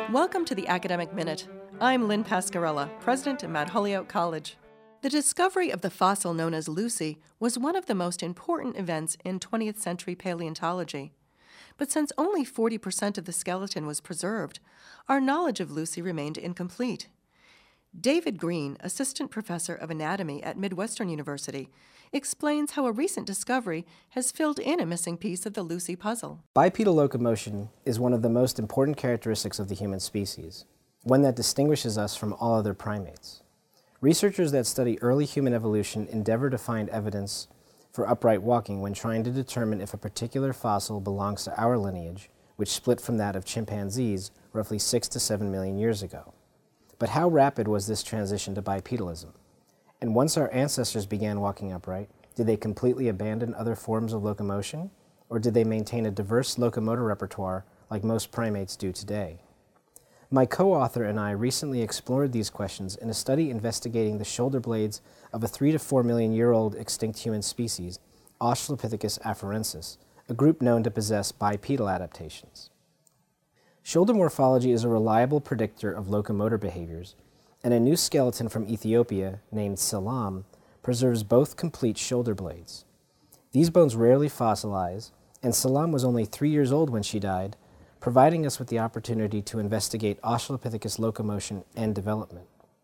Welcome to the Academic Minute. I'm Lynn Pascarella, president at Mount Holyoke College. The discovery of the fossil known as Lucy was one of the most important events in 20th century paleontology. But since only 40% of the skeleton was preserved, our knowledge of Lucy remained incomplete. David Green, assistant professor of anatomy at Midwestern University, explains how a recent discovery has filled in a missing piece of the Lucy puzzle. Bipedal locomotion is one of the most important characteristics of the human species, one that distinguishes us from all other primates. Researchers that study early human evolution endeavor to find evidence for upright walking when trying to determine if a particular fossil belongs to our lineage, which split from that of chimpanzees roughly 6 to 7 million years ago. But how rapid was this transition to bipedalism? And once our ancestors began walking upright, did they completely abandon other forms of locomotion, or did they maintain a diverse locomotor repertoire like most primates do today? My co-author and I recently explored these questions in a study investigating the shoulder blades of a 3 to 4 million year old extinct human species, Australopithecus afarensis, a group known to possess bipedal adaptations. Shoulder morphology is a reliable predictor of locomotor behaviors, and a new skeleton from Ethiopia, named Selam, preserves both complete shoulder blades. These bones rarely fossilize, and Selam was only 3 years old when she died, providing us with the opportunity to investigate Australopithecus locomotion and development.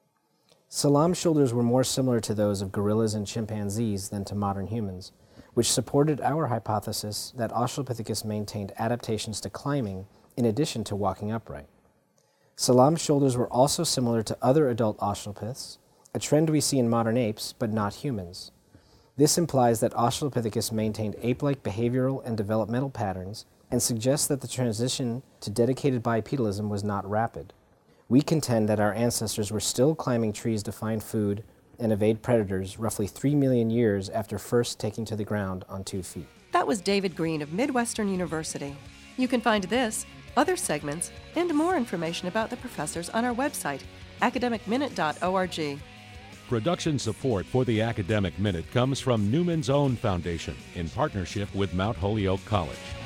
Selam's shoulders were more similar to those of gorillas and chimpanzees than to modern humans, which supported our hypothesis that Australopithecus maintained adaptations to climbing in addition to walking upright. Selam's shoulders were also similar to other adult Australopiths, a trend we see in modern apes, but not humans. This implies that Australopithecus maintained ape-like behavioral and developmental patterns and suggests that the transition to dedicated bipedalism was not rapid. We contend that our ancestors were still climbing trees to find food and evade predators roughly 3 million years after first taking to the ground on 2 feet. That was David Green of Midwestern University. You can find this, other segments, and more information about the professors on our website, academicminute.org. Production support for the Academic Minute comes from Newman's Own Foundation in partnership with Mount Holyoke College.